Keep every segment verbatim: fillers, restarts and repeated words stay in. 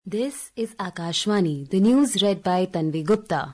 This is Akashvani, the news read by Tanvi Gupta.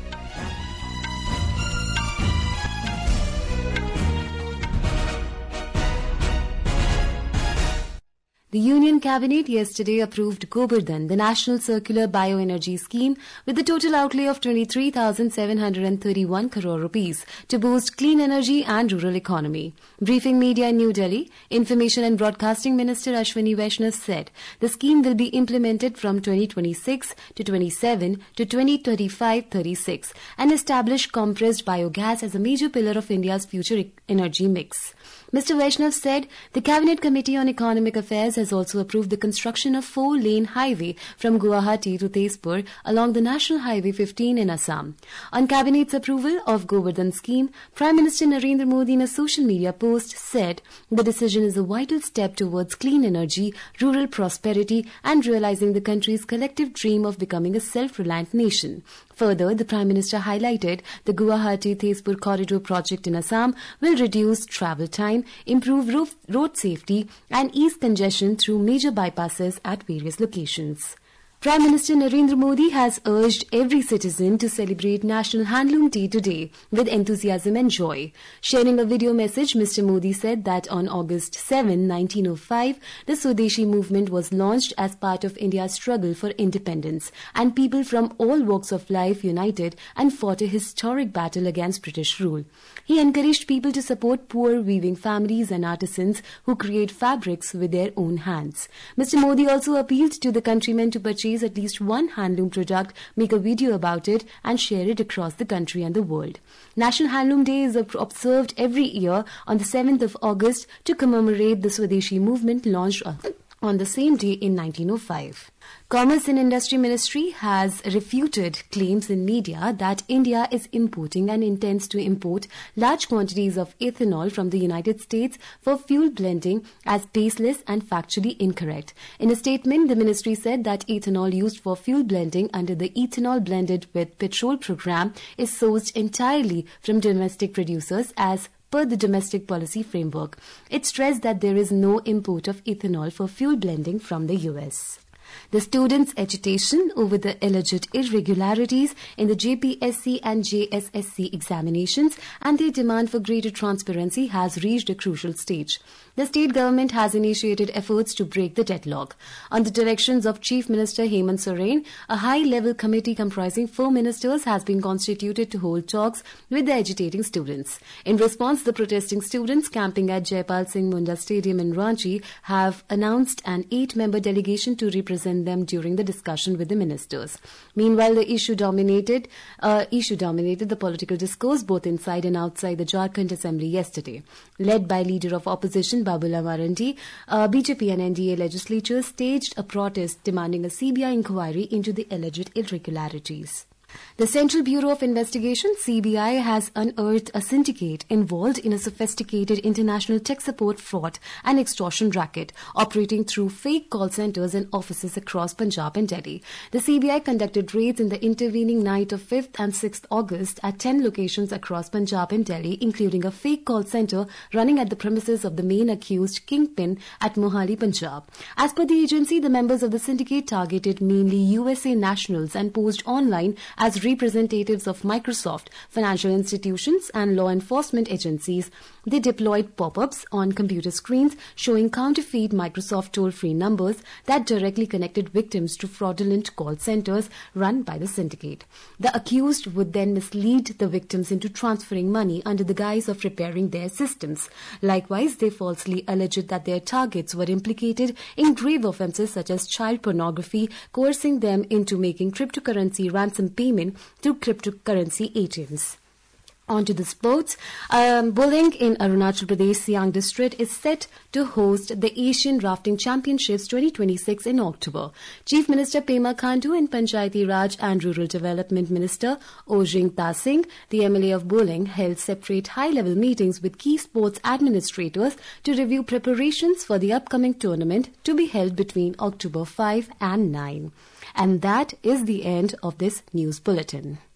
The Union Cabinet yesterday approved Gobardhan, the National Circular Bioenergy Scheme, with a total outlay of twenty-three thousand seven hundred thirty-one crore rupees to boost clean energy and rural economy. Briefing media in New Delhi, Information and Broadcasting Minister Ashwini Vaishnav said the scheme will be implemented from twenty twenty-six to twenty-seven to twenty thirty-five thirty-six and establish compressed biogas as a major pillar of India's future energy mix. Mister Vaishnav said the Cabinet Committee on Economic Affairs has also approved the construction of four-lane highway from Guwahati to Tezpur along the National Highway fifteen in Assam. On Cabinet's approval of Gobardhan scheme, Prime Minister Narendra Modi in a social media post said the decision is a vital step towards clean energy, rural prosperity and realizing the country's collective dream of becoming a self-reliant nation. Further, the Prime Minister highlighted the Guwahati-Tezpur corridor project in Assam will reduce travel time, improve road safety and ease congestion through major bypasses at various locations. Prime Minister Narendra Modi has urged every citizen to celebrate National Handloom Day today with enthusiasm and joy. Sharing a video message, Mister Modi said that on August seventh, nineteen oh five, the Swadeshi movement was launched as part of India's struggle for independence, and people from all walks of life united and fought a historic battle against British rule. He encouraged people to support poor weaving families and artisans who create fabrics with their own hands. Mister Modi also appealed to the countrymen to purchase at least one handloom product, make a video about it and share it across the country and the world. National Handloom Day is observed every year on the seventh of August to commemorate the Swadeshi movement launched on the same day in nineteen oh five. Commerce and Industry Ministry has refuted claims in media that India is importing and intends to import large quantities of ethanol from the United States for fuel blending as baseless and factually incorrect. In a statement, the ministry said that ethanol used for fuel blending under the Ethanol Blended with Petrol program is sourced entirely from domestic producers as per the domestic policy framework. It stressed that there is no import of ethanol for fuel blending from the U S. The students' agitation over the alleged irregularities in the J P S C and J S S C examinations and their demand for greater transparency has reached a crucial stage. The state government has initiated efforts to break the deadlock. On the directions of Chief Minister Hemant Soren, a high-level committee comprising four ministers has been constituted to hold talks with the agitating students. In response, the protesting students camping at Jaipal Singh Munda Stadium in Ranchi have announced an eight-member delegation to represent them during the discussion with the ministers. Meanwhile, the issue dominated, uh, issue dominated the political discourse both inside and outside the Jharkhand Assembly yesterday. Led by Leader of Opposition Babula Marandi, uh, B J P and N D A legislatures staged a protest demanding a C B I inquiry into the alleged irregularities. The Central Bureau of Investigation, C B I, has unearthed a syndicate involved in a sophisticated international tech support fraud and extortion racket operating through fake call centers and offices across Punjab and Delhi. The C B I conducted raids in the intervening night of fifth and sixth August at ten locations across Punjab and Delhi, including a fake call center running at the premises of the main accused kingpin at Mohali, Punjab. As per the agency, the members of the syndicate targeted mainly U S A nationals and posed online as representatives of Microsoft, financial institutions and law enforcement agencies. They deployed pop-ups on computer screens showing counterfeit Microsoft toll-free numbers that directly connected victims to fraudulent call centers run by the syndicate. The accused would then mislead the victims into transferring money under the guise of repairing their systems. Likewise, they falsely alleged that their targets were implicated in grave offences such as child pornography, coercing them into making cryptocurrency ransom payment through cryptocurrency A T Ms. On to the sports. Um, Bulang in Arunachal Pradesh Siang district is set to host the Asian Rafting Championships twenty twenty-six in October. Chief Minister Pema Khandu and Panchayati Raj and Rural Development Minister Ojing Tasing, the M L A of Bulang, held separate high-level meetings with key sports administrators to review preparations for the upcoming tournament to be held between October fifth and ninth. And that is the end of this news bulletin.